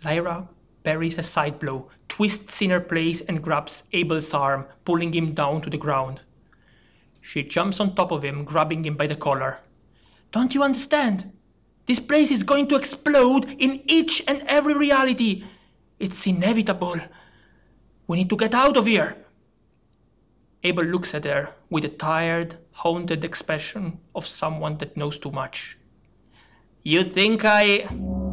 Lyra parries a side blow, twists in her place and grabs Abel's arm, pulling him down to the ground. She jumps on top of him, grabbing him by the collar. "Don't you understand? This place is going to explode in each and every reality. It's inevitable. We need to get out of here." Abel looks at her with a tired, haunted expression of someone that knows too much. "You think I..."